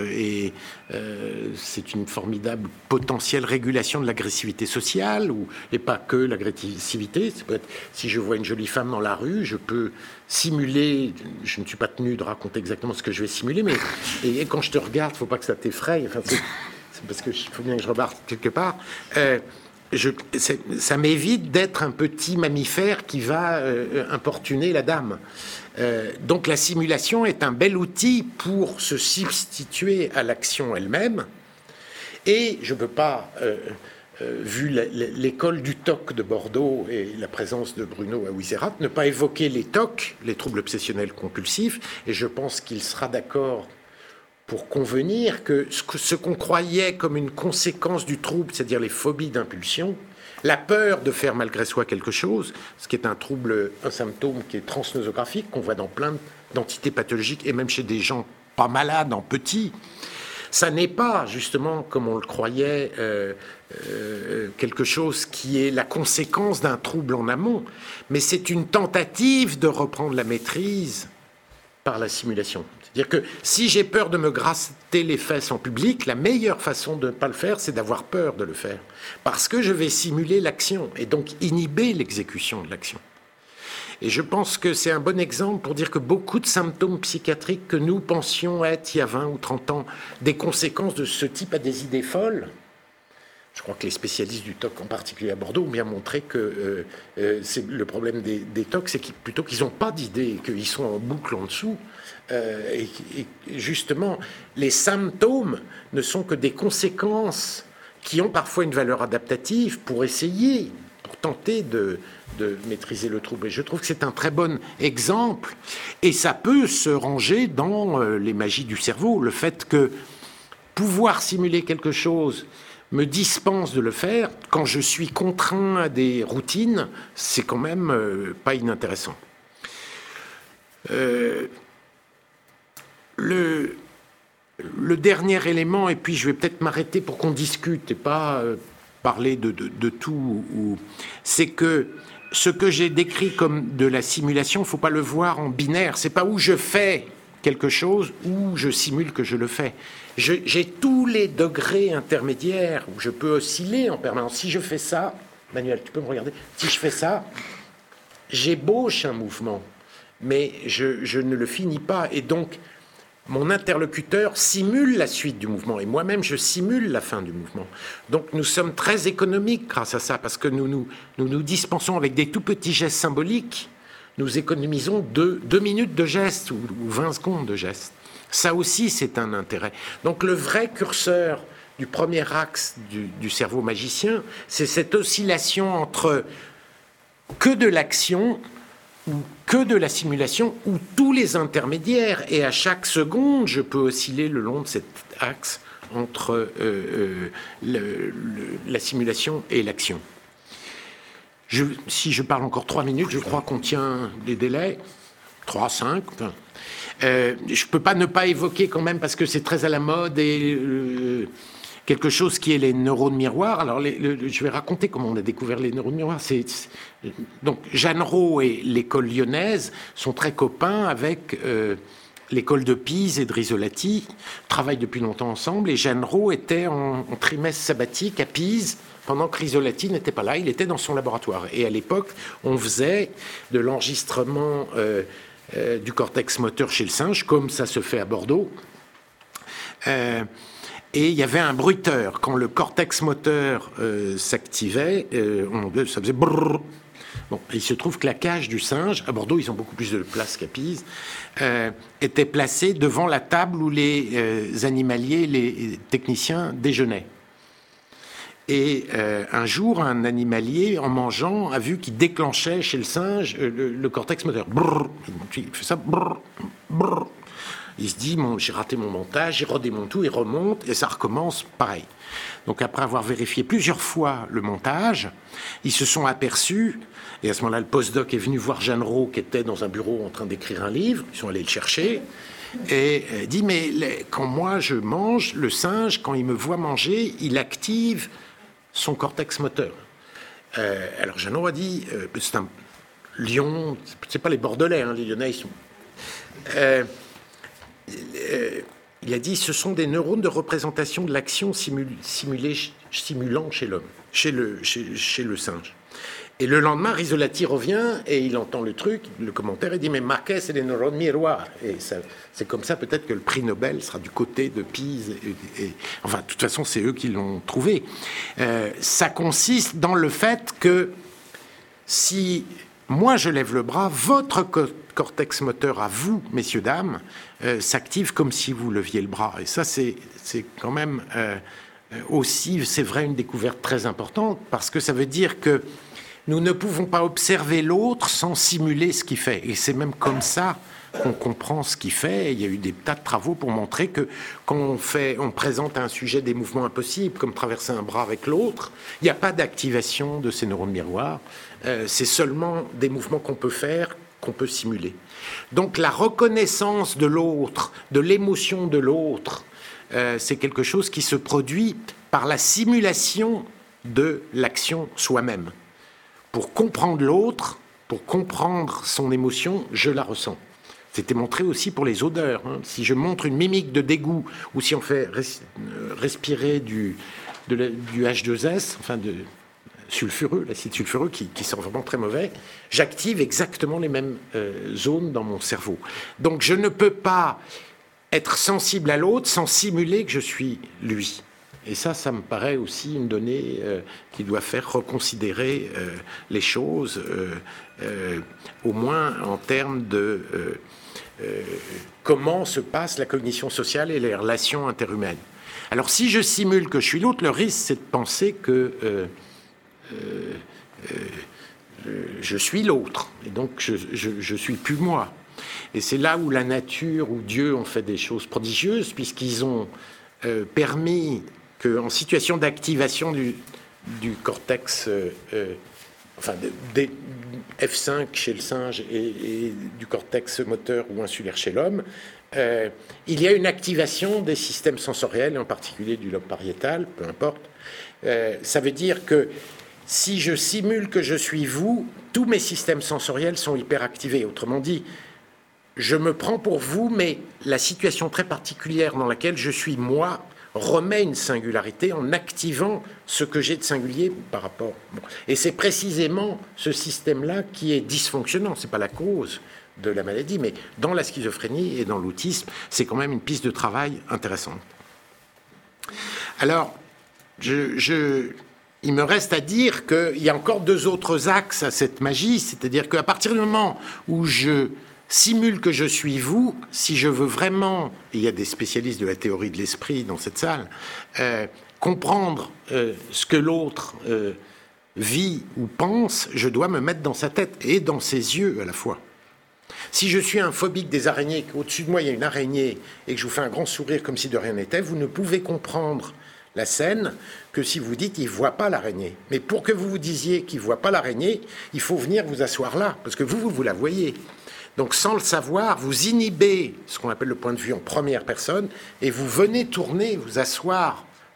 S2: C'est une formidable potentielle régulation de l'agressivité sociale, et pas que l'agressivité. Ça peut être, si je vois une jolie femme dans la rue, je peux simuler, je ne suis pas tenu de raconter exactement ce que je vais simuler, mais et quand je te regarde, il ne faut pas que ça t'effraie. Enfin, c'est parce qu'il faut bien que je regarde quelque part. Ça m'évite d'être un petit mammifère qui va importuner la dame. Donc la simulation est un bel outil pour se substituer à l'action elle-même. Et je ne peux pas, vu l'école du TOC de Bordeaux et la présence de Bruno à Wizérat, ne pas évoquer les TOC, les troubles obsessionnels compulsifs. Et je pense qu'il sera d'accord pour convenir que ce qu'on croyait comme une conséquence du trouble, c'est-à-dire les phobies d'impulsion, la peur de faire malgré soi quelque chose, ce qui est un trouble, un symptôme qui est transnosographique, qu'on voit dans plein d'entités pathologiques, et même chez des gens pas malades, en petit, ça n'est pas, justement, comme on le croyait, quelque chose qui est la conséquence d'un trouble en amont, mais c'est une tentative de reprendre la maîtrise par la simulation. C'est-à-dire que si j'ai peur de me gratter les fesses en public, la meilleure façon de ne pas le faire, c'est d'avoir peur de le faire. Parce que je vais simuler l'action et donc inhiber l'exécution de l'action. Et je pense que c'est un bon exemple pour dire que beaucoup de symptômes psychiatriques que nous pensions être, il y a 20 ou 30 ans, des conséquences de ce type à des idées folles, je crois que les spécialistes du TOC, en particulier à Bordeaux, ont bien montré que c'est le problème des TOC, c'est plutôt qu'ils n'ont pas d'idées, qu'ils sont en boucle en dessous. Et justement, les symptômes ne sont que des conséquences qui ont parfois une valeur adaptative pour essayer, pour tenter de maîtriser le trouble. Et je trouve que c'est un très bon exemple. Et ça peut se ranger dans les magies du cerveau. Le fait que pouvoir simuler quelque chose me dispense de le faire, quand je suis contraint à des routines, c'est quand même pas inintéressant. Le dernier élément, et puis je vais peut-être m'arrêter pour qu'on discute et pas parler de tout, c'est que ce que j'ai décrit comme de la simulation, il ne faut pas le voir en binaire. C'est pas où je fais quelque chose, où je simule que je le fais. J'ai tous les degrés intermédiaires où je peux osciller en permanence. Si je fais ça, Manuel, tu peux me regarder, si je fais ça, j'ébauche un mouvement, mais je ne le finis pas. Et donc, mon interlocuteur simule la suite du mouvement, et moi-même, je simule la fin du mouvement. Donc, nous sommes très économiques grâce à ça, parce que nous dispensons avec des tout petits gestes symboliques, nous économisons 2 minutes de geste ou 20 secondes de geste. Ça aussi, c'est un intérêt. Donc, le vrai curseur du premier axe du cerveau magicien, c'est cette oscillation entre que de l'action ou que de la simulation, ou tous les intermédiaires. Et à chaque seconde, je peux osciller le long de cet axe entre la simulation et l'action. Si je parle encore 3 minutes, je crois qu'on tient des délais. 3, 5. Enfin, je ne peux pas ne pas évoquer quand même, parce que c'est très à la mode, et quelque chose qui est les neurones miroirs. Alors, je vais raconter comment on a découvert les neurones miroirs. Donc, Jeanne Rau et l'école lyonnaise sont très copains avec l'école de Pise et de Risolati, travaillent depuis longtemps ensemble, et Jeanne Rau était en trimestre sabbatique à Pise, pendant que Risolati n'était pas là, il était dans son laboratoire. Et à l'époque, on faisait de l'enregistrement du cortex moteur chez le singe, comme ça se fait à Bordeaux. Et il y avait un bruiteur. Quand le cortex moteur s'activait, ça faisait brrr. Bon, il se trouve que la cage du singe, à Bordeaux, ils ont beaucoup plus de place qu'à Pise, était placée devant la table où les animaliers, les techniciens déjeunaient. Et un jour, un animalier, en mangeant, a vu qu'il déclenchait chez le singe le cortex moteur. Brrr. Il fait ça, brrr, brrr. Il se dit, j'ai raté mon montage, il redémonte tout, il remonte, et ça recommence pareil. Donc après avoir vérifié plusieurs fois le montage, ils se sont aperçus, et à ce moment-là, le postdoc est venu voir Jeanne Rau, qui était dans un bureau en train d'écrire un livre, ils sont allés le chercher, et dit, mais quand moi je mange, le singe, quand il me voit manger, il active son cortex moteur. Alors Jeanne Rau a dit, c'est un Lyon, c'est pas les Bordelais, hein, les Lyonnais, ils sont... il a dit, ce sont des neurones de représentation de l'action simulant chez l'homme, chez le singe. Et le lendemain, Risolati revient et il entend le truc, le commentaire, et dit, mais Marquet, c'est des neurones miroirs. Et c'est comme ça peut-être que le prix Nobel sera du côté de Pise. Enfin, de toute façon, c'est eux qui l'ont trouvé. Ça consiste dans le fait que si moi je lève le bras, votre cortex moteur à vous, messieurs, dames, s'active comme si vous leviez le bras. Et ça, c'est quand même aussi, c'est vrai, une découverte très importante, parce que ça veut dire que nous ne pouvons pas observer l'autre sans simuler ce qu'il fait. Et c'est même comme ça qu'on comprend ce qu'il fait. Et il y a eu des tas de travaux pour montrer que quand on présente à un sujet des mouvements impossibles, comme traverser un bras avec l'autre, il n'y a pas d'activation de ces neurones miroirs. C'est seulement des mouvements qu'on peut faire, qu'on peut simuler. Donc la reconnaissance de l'autre, de l'émotion de l'autre, c'est quelque chose qui se produit par la simulation de l'action soi-même. Pour comprendre l'autre, pour comprendre son émotion, je la ressens. C'était montré aussi pour les odeurs. Hein. Si je montre une mimique de dégoût, ou si on fait respirer du H2S, enfin de sulfureux, l'acide sulfureux qui sent vraiment très mauvais, j'active exactement les mêmes zones dans mon cerveau. Donc je ne peux pas être sensible à l'autre sans simuler que je suis lui. Et ça me paraît aussi une donnée qui doit faire reconsidérer les choses, au moins en termes de comment se passe la cognition sociale et les relations interhumaines. Alors si je simule que je suis l'autre, le risque c'est de penser que je suis l'autre, et donc je suis plus moi. Et c'est là où la nature, où Dieu ont fait des choses prodigieuses, puisqu'ils ont permis qu'en situation d'activation du cortex, des F5 chez le singe et du cortex moteur ou insulaire chez l'homme, il y a une activation des systèmes sensoriels, en particulier du lobe pariétal, peu importe. Ça veut dire que si je simule que je suis vous, tous mes systèmes sensoriels sont hyperactivés. Autrement dit, je me prends pour vous, mais la situation très particulière dans laquelle je suis moi remet une singularité en activant ce que j'ai de singulier par rapport. Bon. Et c'est précisément ce système-là qui est dysfonctionnant. C'est pas la cause de la maladie, mais dans la schizophrénie et dans l'autisme, c'est quand même une piste de travail intéressante. Alors, il me reste à dire qu'il y a encore deux autres axes à cette magie, c'est-à-dire qu'à partir du moment où je simule que je suis vous, si je veux vraiment, et il y a des spécialistes de la théorie de l'esprit dans cette salle, comprendre ce que l'autre vit ou pense, je dois me mettre dans sa tête et dans ses yeux à la fois. Si je suis un phobique des araignées, qu'au-dessus de moi il y a une araignée et que je vous fais un grand sourire comme si de rien n'était, vous ne pouvez comprendre la scène que si vous dites il ne voit pas l'araignée. Mais pour que vous vous disiez qu'il ne voit pas l'araignée, il faut venir vous asseoir là, parce que vous la voyez. Donc sans le savoir, vous inhibez ce qu'on appelle le point de vue en première personne et vous venez tourner, vous asseoir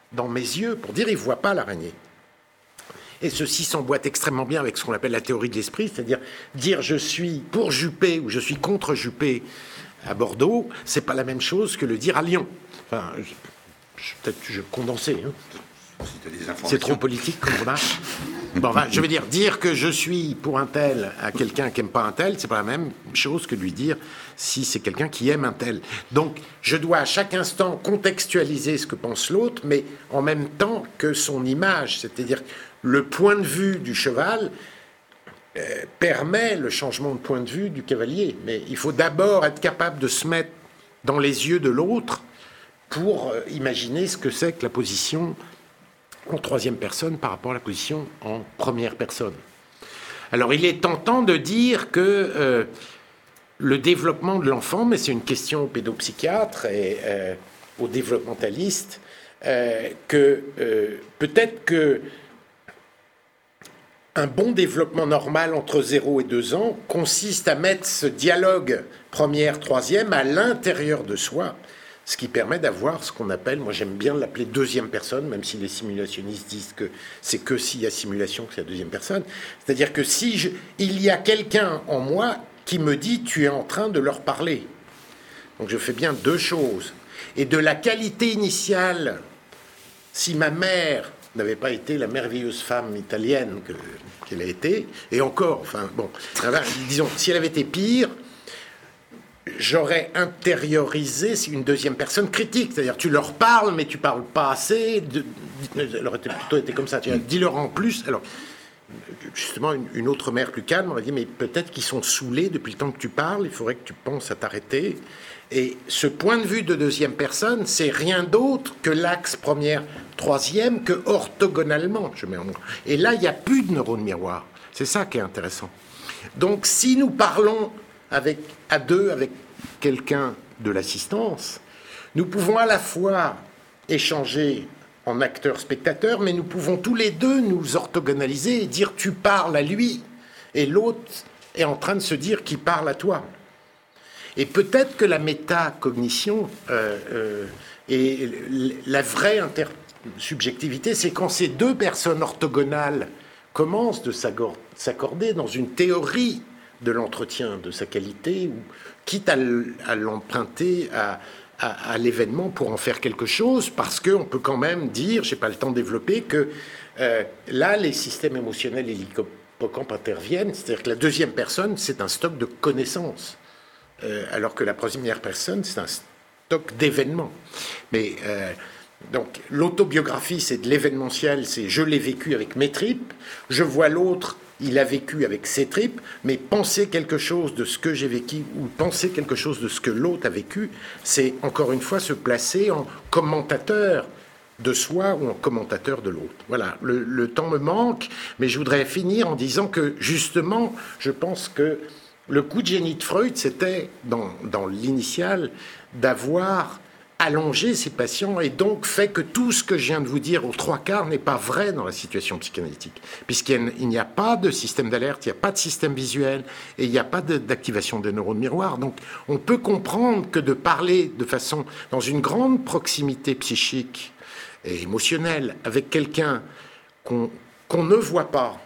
S2: dans mes yeux pour dire il ne voit pas l'araignée. Et ceci s'emboîte extrêmement bien avec ce qu'on appelle la théorie de l'esprit, c'est-à-dire dire je suis pour Juppé ou je suis contre Juppé à Bordeaux, c'est pas la même chose que le dire à Lyon. Enfin, peut-être que je condensais. C'est trop politique comme remarque. Bon, enfin, je veux dire que je suis pour un tel à quelqu'un qui n'aime pas un tel, c'est pas la même chose que de lui dire si c'est quelqu'un qui aime un tel. Donc, je dois à chaque instant contextualiser ce que pense l'autre, mais en même temps que son image, c'est-à-dire le point de vue du cheval permet le changement de point de vue du cavalier. Mais il faut d'abord être capable de se mettre dans les yeux de l'autre pour imaginer ce que c'est que la position en troisième personne par rapport à la position en première personne. Alors, il est tentant de dire que le développement de l'enfant, mais c'est une question aux pédopsychiatres et aux développementalistes, que peut-être que un bon développement normal entre 0 et 2 ans consiste à mettre ce dialogue première, troisième à l'intérieur de soi, ce qui permet d'avoir ce qu'on appelle, moi j'aime bien l'appeler deuxième personne, même si les simulationnistes disent que c'est que s'il y a simulation que c'est la deuxième personne. C'est-à-dire que il y a quelqu'un en moi qui me dit tu es en train de leur parler. Donc je fais bien deux choses. Et de la qualité initiale, si ma mère n'avait pas été la merveilleuse femme italienne qu'elle a été, et encore, enfin bon, disons, si elle avait été pire, j'aurais intériorisé une deuxième personne critique, c'est-à-dire tu leur parles, mais tu parles pas assez. Elle aurait plutôt été comme ça. Dis-leur en plus. Alors, justement, une autre mère plus calme aurait dit mais peut-être qu'ils sont saoulés depuis le temps que tu parles. Il faudrait que tu penses à t'arrêter. Et ce point de vue de deuxième personne, c'est rien d'autre que l'axe première, troisième, que orthogonalement. Et là, il n'y a plus de neurones miroirs. C'est ça qui est intéressant. Donc, si nous parlons à deux avec quelqu'un de l'assistance, nous pouvons à la fois échanger en acteur-spectateur, mais nous pouvons tous les deux nous orthogonaliser et dire tu parles à lui, et l'autre est en train de se dire qu'il parle à toi. Et peut-être que la métacognition et la vraie intersubjectivité, c'est quand ces deux personnes orthogonales commencent de s'accorder dans une théorie de l'entretien de sa qualité, ou quitte à l'emprunter à l'événement pour en faire quelque chose, parce qu'on peut quand même dire, je n'ai pas le temps de développer, que là, les systèmes émotionnels et l'hippocampe interviennent, c'est-à-dire que la deuxième personne, c'est un stock de connaissances, alors que la première personne, c'est un stock d'événements. Mais donc, l'autobiographie, c'est de l'événementiel, c'est je l'ai vécu avec mes tripes, je vois l'autre, il a vécu avec ses tripes, mais penser quelque chose de ce que j'ai vécu ou penser quelque chose de ce que l'autre a vécu, c'est encore une fois se placer en commentateur de soi ou en commentateur de l'autre. Voilà, le temps me manque, mais je voudrais finir en disant que justement, je pense que le coup de génie de Freud, c'était dans l'initial d'avoir allonger ces patients et donc fait que tout ce que je viens de vous dire aux trois quarts n'est pas vrai dans la situation psychanalytique, puisqu'il n'y a pas de système d'alerte, il n'y a pas de système visuel et il n'y a pas d'activation des neurones miroirs. Donc on peut comprendre que de parler de façon dans une grande proximité psychique et émotionnelle avec quelqu'un qu'on ne voit pas,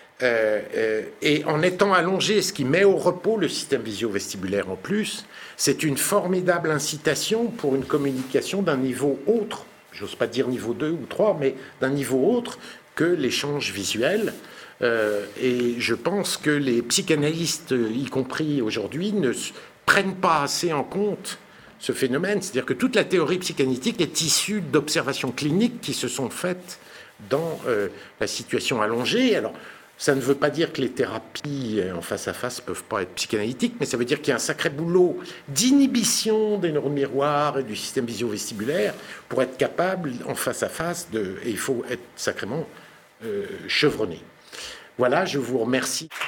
S2: et en étant allongé, ce qui met au repos le système visio-vestibulaire en plus, c'est une formidable incitation pour une communication d'un niveau autre, j'ose pas dire niveau 2 ou 3, mais d'un niveau autre que l'échange visuel. Et je pense que les psychanalystes, y compris aujourd'hui, ne prennent pas assez en compte ce phénomène. C'est-à-dire que toute la théorie psychanalytique est issue d'observations cliniques qui se sont faites dans la situation allongée. Alors, ça ne veut pas dire que les thérapies en face à face ne peuvent pas être psychanalytiques, mais ça veut dire qu'il y a un sacré boulot d'inhibition des neurones miroirs et du système visio-vestibulaire pour être capable, en face à face, et il faut être sacrément chevronné. Voilà, je vous remercie.